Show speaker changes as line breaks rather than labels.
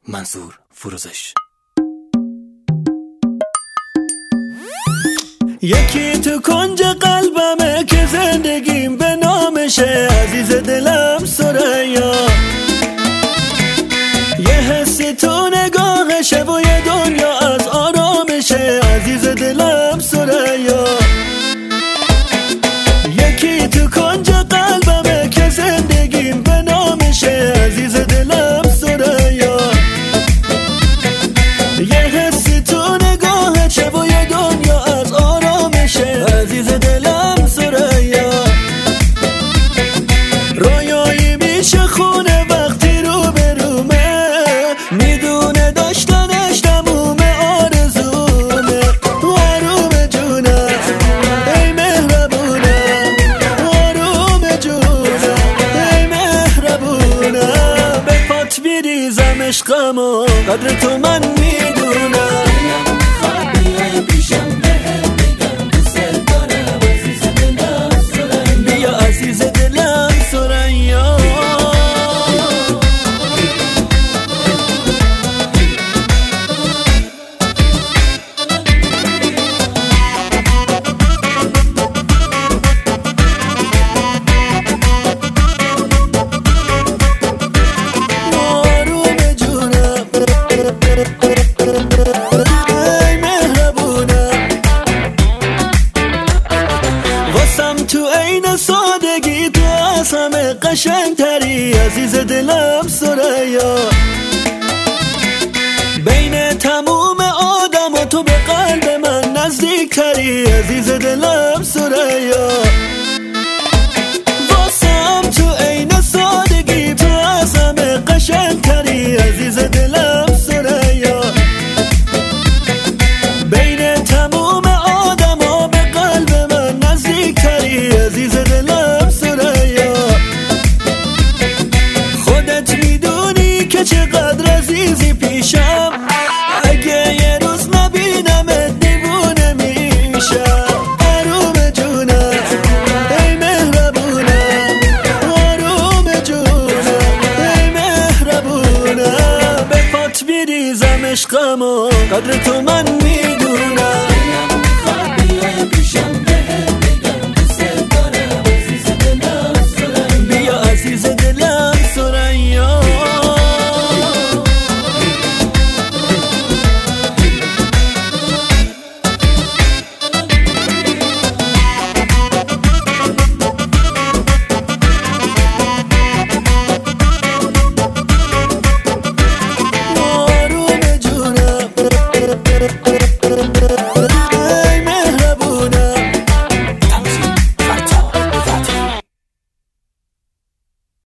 منصور فروزش.
یکی تو کنج قلبمه که زندگیم به نامشه، عزیز دلم ثریا. یه حسی تو نگاهشه و یه دنیا از آرامشه، عزیز دلم ثریا. یکی تو کنج قلبمه که زندگیم به نامشه، عزیز دلم ثریا. یه حسی تو نگاهشه و یه دنیا از آرامشه، عزیز دلم ثریا. رویایی میشه خونه وقتی رو به رومه، میدونه داشتنش تموم آرزومه. آروم جونم ای مهربونم، آروم جونم ای مهربونم. به پات میریزم عشقمو، قدر تو من میدونم. تو عین سادگی تو از همه قشنگتری، عزیز دلم ثریا. بین تموم آدم و تو به قلب من نزدیکتری، عزیز دلم ثریا. واسم تو عین سادگی تو از همه قشنگتری، عزیز دلم ثریا. بین تموم آدم ها به قلب من نزدیکتری، عزیز دلم ثریا. خودت میدونی که چقدر عزیزی پیشم، اگه یه روز نبینمت دیوونه میشم. آروم جونم ای مهربونم، آروم جونم ای مهربونم. به پات میریزم عشقمو، قدر تو من میدونم.